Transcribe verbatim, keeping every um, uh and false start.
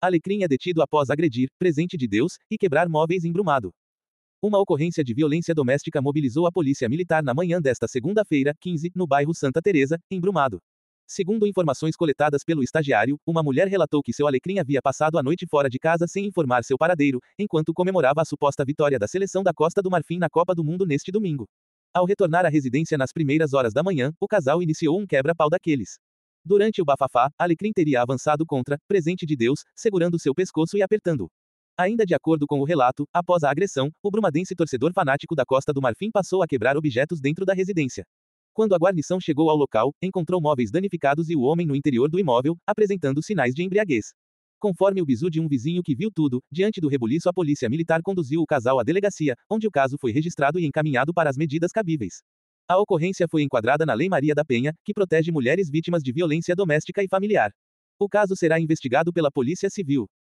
Alecrim é detido após agredir presente de Deus e quebrar móveis em Brumado. Uma ocorrência de violência doméstica mobilizou a polícia militar na manhã desta segunda-feira, quinze, no bairro Santa Teresa, em Brumado. Segundo informações coletadas pelo estagiário, uma mulher relatou que seu Alecrim havia passado a noite fora de casa sem informar seu paradeiro, enquanto comemorava a suposta vitória da seleção da Costa do Marfim na Copa do Mundo neste domingo. Ao retornar à residência nas primeiras horas da manhã, o casal iniciou um quebra-pau daqueles. Durante o bafafá, Alecrim teria avançado contra presente de Deus, segurando seu pescoço e apertando-o. Ainda de acordo com o relato, após a agressão, o brumadense torcedor fanático da Costa do Marfim passou a quebrar objetos dentro da residência. Quando a guarnição chegou ao local, encontrou móveis danificados e o homem no interior do imóvel, apresentando sinais de embriaguez. Conforme o bizu de um vizinho que viu tudo, diante do rebuliço a polícia militar conduziu o casal à delegacia, onde o caso foi registrado e encaminhado para as medidas cabíveis. A ocorrência foi enquadrada na Lei Maria da Penha, que protege mulheres vítimas de violência doméstica e familiar. O caso será investigado pela Polícia Civil.